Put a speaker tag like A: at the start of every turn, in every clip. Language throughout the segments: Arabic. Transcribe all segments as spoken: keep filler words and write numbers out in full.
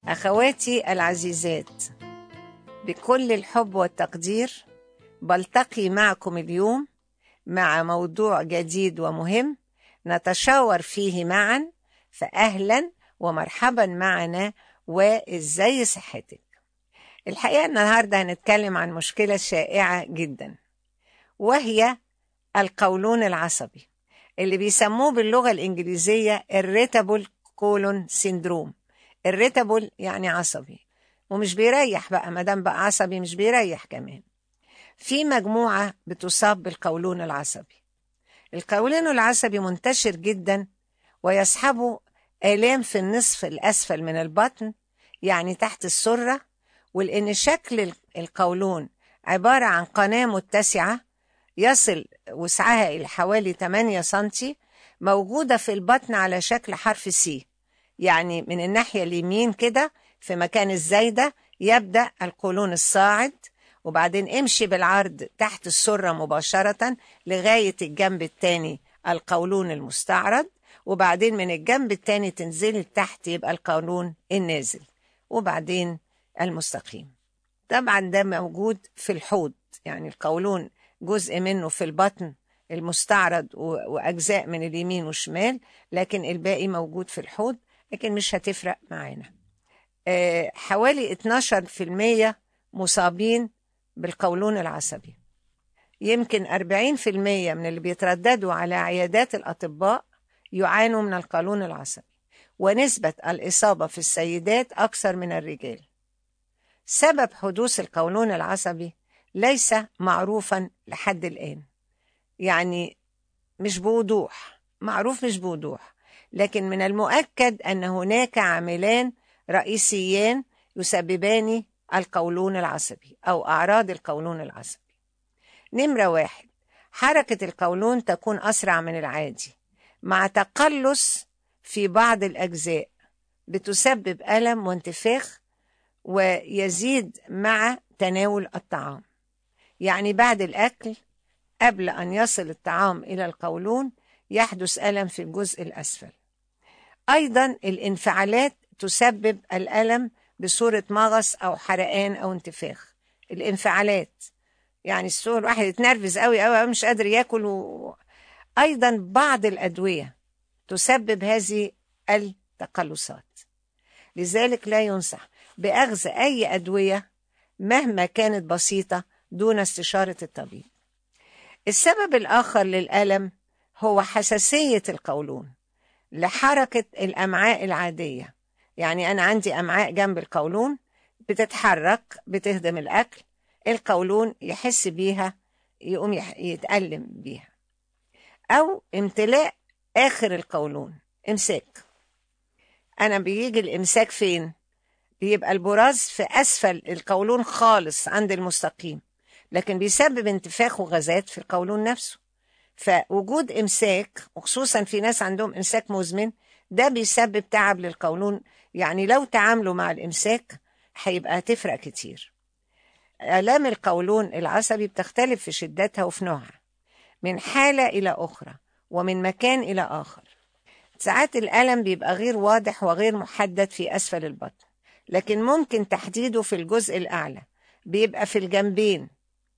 A: أخواتي العزيزات، بكل الحب والتقدير بلتقي معكم اليوم مع موضوع جديد ومهم نتشاور فيه معا، فأهلا ومرحبا معنا. وإزاي صحتك؟ الحقيقة النهاردة هنتكلم عن مشكلة شائعة جدا، وهي القولون العصبي اللي بيسموه باللغة الإنجليزية irritable colon syndrome. irritable يعني عصبي، ومش بيريح بقى، مادام بقى عصبي مش بيريح كمان. في مجموعة بتصاب بالقولون العصبي. القولون العصبي منتشر جدا ويصحبه آلام في النصف الأسفل من البطن، يعني تحت السرة، ولأن شكل القولون عبارة عن قناة متسعة يصل وسعها إلى حوالي ثمانية سنتي، موجودة في البطن على شكل حرف سي، يعني من الناحية اليمين كده في مكان الزايدة يبدأ القولون الصاعد، وبعدين امشي بالعرض تحت السرة مباشرة لغاية الجنب الثاني القولون المستعرض، وبعدين من الجنب الثاني تنزل تحت يبقى القولون النازل، وبعدين المستقيم. طبعا ده موجود في الحوض، يعني القولون جزء منه في البطن المستعرض وأجزاء من اليمين والشمال، لكن الباقي موجود في الحوض، لكن مش هتفرق معانا. أه حوالي اتناشر في المية مصابين بالقولون العصبي. يمكن أربعين في المية من اللي بيترددوا على عيادات الأطباء يعانوا من القولون العصبي، ونسبة الإصابة في السيدات أكثر من الرجال. سبب حدوث القولون العصبي ليس معروفا لحد الآن، يعني مش بوضوح، معروف مش بوضوح، لكن من المؤكد أن هناك عاملان رئيسيان يسببان القولون العصبي أو أعراض القولون العصبي. نمرة واحد، حركة القولون تكون أسرع من العادي مع تقلص في بعض الأجزاء، بتسبب ألم وانتفاخ، ويزيد مع تناول الطعام، يعني بعد الأكل قبل أن يصل الطعام إلى القولون يحدث ألم في الجزء الأسفل. أيضا الانفعالات تسبب الألم بصورة مغص أو حرقان أو انتفاخ. الانفعالات يعني السؤال واحد يتنرفز قوي قوي مش قادر يأكل و... أيضا بعض الأدوية تسبب هذه التقلصات، لذلك لا ينصح بأخذ أي أدوية مهما كانت بسيطة دون استشارة الطبيب. السبب الآخر للألم هو حساسية القولون لحركة الأمعاء العادية، يعني أنا عندي أمعاء جنب القولون بتتحرك بتهضم الأكل، القولون يحس بيها يقوم يتألم بيها. أو امتلاء آخر القولون، إمساك. أنا بيجي الإمساك فين؟ بيبقى البراز في أسفل القولون خالص عند المستقيم، لكن بيسبب انتفاخ وغازات في القولون نفسه. فوجود إمساك، وخصوصا في ناس عندهم إمساك مزمن، ده بيسبب تعب للقولون، يعني لو تعاملوا مع الإمساك هيبقى تفرق كتير. آلام القولون العصبي بتختلف في شدتها وفي نوعها من حالة إلى أخرى ومن مكان إلى آخر. ساعات الألم بيبقى غير واضح وغير محدد في أسفل البطن، لكن ممكن تحديده في الجزء الأعلى، بيبقى في الجنبين،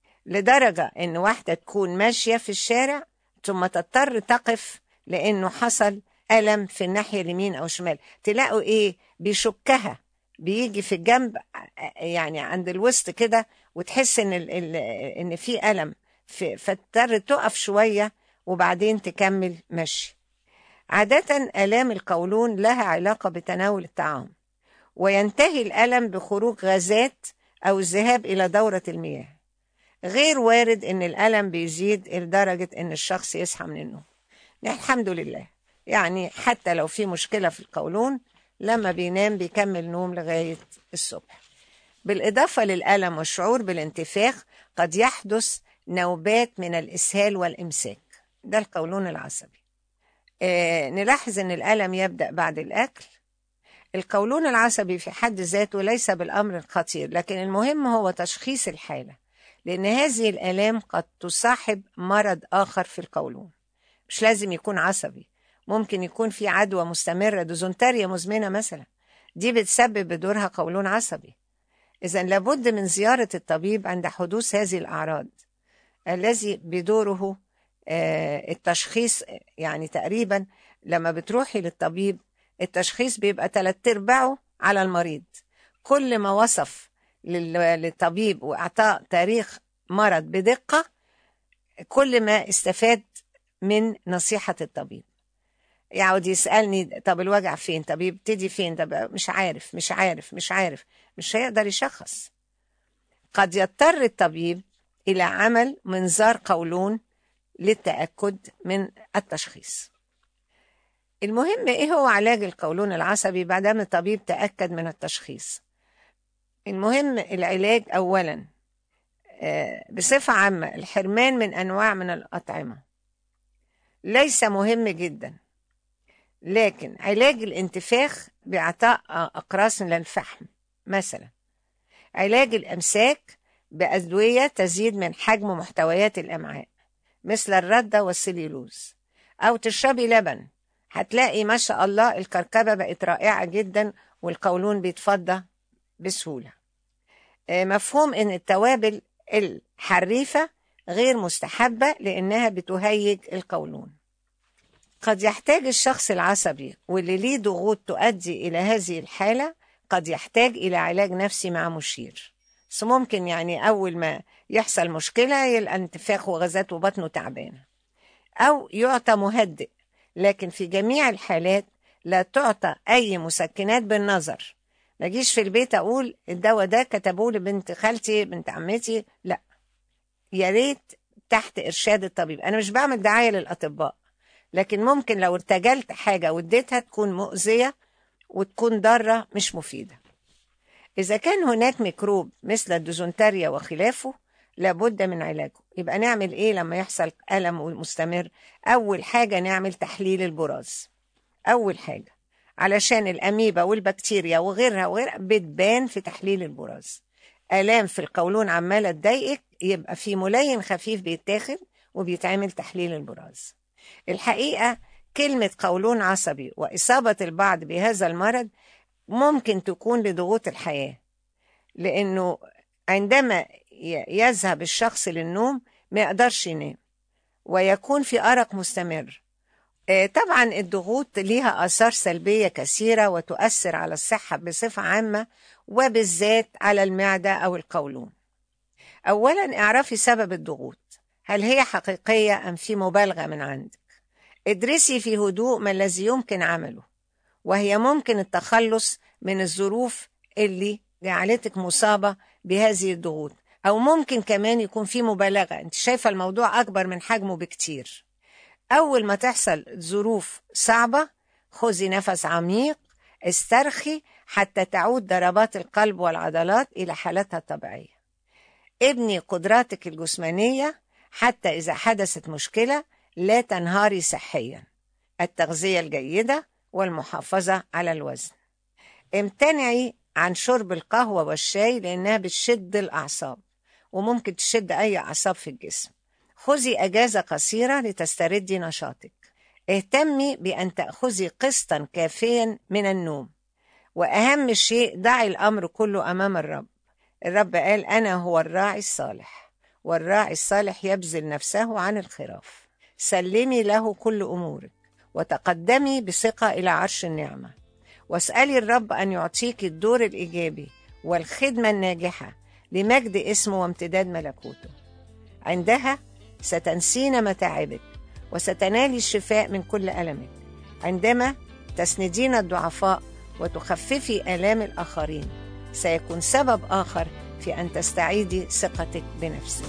A: لدرجة إن واحدة تكون ماشية في الشارع ثم تضطر تقف لأنه حصل ألم في الناحية اليمين أو شمال، تلاقوا إيه بيشكها، بيجي في الجنب يعني عند الوسط كده، وتحس إن ال ال إن في ألم، فتضطر تقف شوية وبعدين تكمل مشي. عادة آلام القولون لها علاقة بتناول الطعام، وينتهي الألم بخروج غازات أو الذهاب إلى دورة المياه. غير وارد إن الألم بيزيد لدرجة إن الشخص يصحى من النوم. الحمد لله، يعني حتى لو في مشكلة في القولون لما بينام بيكمل نوم لغاية الصبح. بالإضافة للألم والشعور بالانتفاخ قد يحدث نوبات من الإسهال والإمساك، ده القولون العصبي. آه نلاحظ إن الألم يبدأ بعد الأكل. القولون العصبي في حد ذاته ليس بالأمر الخطير، لكن المهم هو تشخيص الحالة، لأن هذه الآلام قد تصاحب مرض آخر في القولون، مش لازم يكون عصبي، ممكن يكون في عدوى مستمرة، ديزنتريا مزمنة مثلا، دي بتسبب بدورها قولون عصبي. إذن لابد من زيارة الطبيب عند حدوث هذه الأعراض، الذي بدوره التشخيص. يعني تقريبا لما بتروحي للطبيب التشخيص بيبقى تلات ارباعه على المريض. كل ما وصف للطبيب واعطاه تاريخ مرض بدقة كل ما استفاد من نصيحة الطبيب. يقعد يسألني طب الوجع فين، طب يبتدي فين، طب مش عارف مش عارف مش عارف مش هيقدر يشخص. قد يضطر الطبيب إلى عمل منظار قولون للتأكد من التشخيص. المهم إيه هو علاج القولون العصبي بعدما الطبيب تأكد من التشخيص؟ المهم العلاج أولا بصفة عامة الحرمان من أنواع من الأطعمة ليس مهم جدا، لكن علاج الانتفاخ بإعطاء أقراص للفحم مثلا، علاج الأمساك بأدوية تزيد من حجم محتويات الأمعاء مثل الردة والسليلوز، أو تشربي لبن هتلاقي ما شاء الله الكركبة بقت رائعة جدا والقولون بيتفضى بسهولة. مفهوم إن التوابل الحريفة غير مستحبة لأنها بتهيج القولون. قد يحتاج الشخص العصبي واللي ليه ضغوط تؤدي إلى هذه الحالة قد يحتاج إلى علاج نفسي مع مشير. بس ممكن يعني أول ما يحصل مشكلة يلقى انتفاخ وغازات وبطنه تعبانة، أو يعطى مهدئ، لكن في جميع الحالات لا تعطى أي مسكنات بالنظر. ما جيش في البيت أقول الدواء ده كتبوه لبنت خالتي بنت عمتي، لا، يا ريت تحت إرشاد الطبيب. أنا مش بعمل دعاية للأطباء، لكن ممكن لو ارتجلت حاجة واديتها تكون مؤذية وتكون ضارة مش مفيدة. إذا كان هناك ميكروب مثل الديزنتريا وخلافه لابد من علاجه. يبقى نعمل إيه لما يحصل ألم مستمر؟ أول حاجة نعمل تحليل البراز، أول حاجة، علشان الأميبا والبكتيريا وغيرها وغيرها بتبان في تحليل البراز. آلام في القولون عمالة تضايقك يبقى في ملين خفيف بيتاخد وبيتعمل تحليل البراز. الحقيقة كلمة قولون عصبي وإصابة البعض بهذا المرض ممكن تكون لضغوط الحياة، لأنه عندما يذهب الشخص للنوم ما يقدرش ينام ويكون في أرق مستمر. طبعا الضغوط ليها آثار سلبية كثيرة وتؤثر على الصحة بصفة عامة وبالذات على المعدة أو القولون. أولا اعرفي سبب الضغوط، هل هي حقيقية أم في مبالغة من عندك؟ ادرسي في هدوء ما الذي يمكن عمله، وهي ممكن التخلص من الظروف اللي جعلتك مصابة بهذه الضغوط، أو ممكن كمان يكون في مبالغة، أنت شايفة الموضوع أكبر من حجمه بكتير. أول ما تحصل ظروف صعبة خذي نفس عميق، استرخي حتى تعود ضربات القلب والعضلات إلى حالتها الطبيعية. ابني قدراتك الجسمانية حتى إذا حدثت مشكلة لا تنهاري صحيا. التغذية الجيدة والمحافظة على الوزن. امتنعي عن شرب القهوة والشاي لأنها بتشد الأعصاب وممكن تشد أي أعصاب في الجسم. خذي أجازة قصيرة لتستردي نشاطك. اهتمي بأن تأخذي قسطا كافيا من النوم، وأهم شيء ضعي الأمر كله أمام الرب. الرب قال أنا هو الراعي الصالح، والراعي الصالح يبذل نفسه عن الخراف. سلمي له كل أمورك وتقدمي بثقة إلى عرش النعمة، واسألي الرب أن يعطيك الدور الإيجابي والخدمة الناجحة لمجد اسمه وامتداد ملكوته. عندها ستنسين متاعبك وستنالي الشفاء من كل ألمك، عندما تسندين الضعفاء وتخففي آلام الآخرين سيكون سبب آخر في أن تستعيدي ثقتك بنفسك.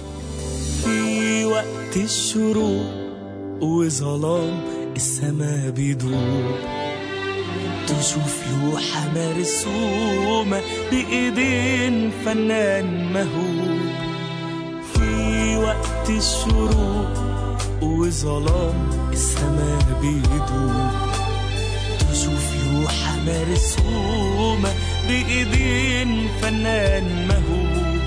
B: في وقت الشروق وظلام السما بيدور، تشوف لوحة مرسومة بإيدين فنان مهوب. في وقت الشروق وظلام السما بيدور، تشوف لوحة مرسومة بإيدين فنان مهوب،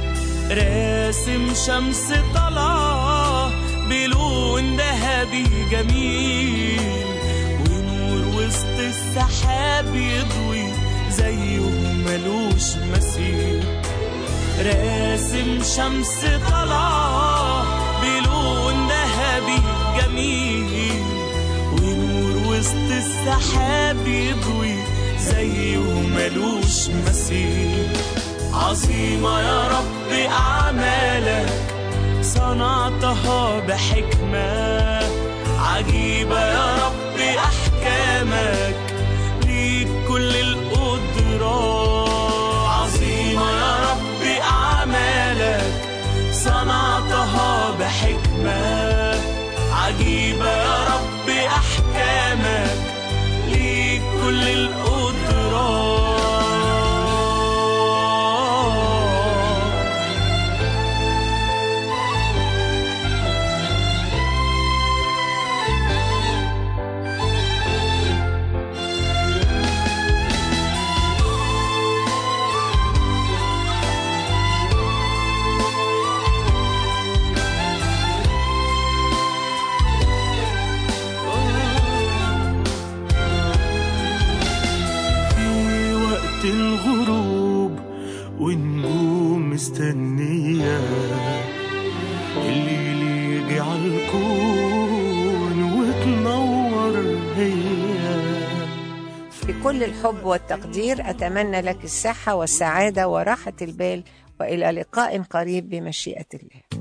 B: راسم شمس طالعة بلون ذهبي جميل، ونور وسط السحاب يضوي زيه ملوش مثيل. راسم شمس طالعة بلون ذهبي جميل، ونور وسط السحاب يضوي زيه ملوش مثيل. عظيمة يا رب أعمالك صنعتها بحكمة، عجيبة يا رب أحكامك ليك كل القدرة. عظيمة يا رب أعمالك صنعتها بحكمة، عجيبة يا رب أحكامك ليك كل القدرة. الغروب ونجوم مستنية الليل يجي عالكون وتنور هي.
A: بكل الحب والتقدير أتمنى لك الصحة والسعادة وراحة البال، وإلى لقاء قريب بمشيئة الله.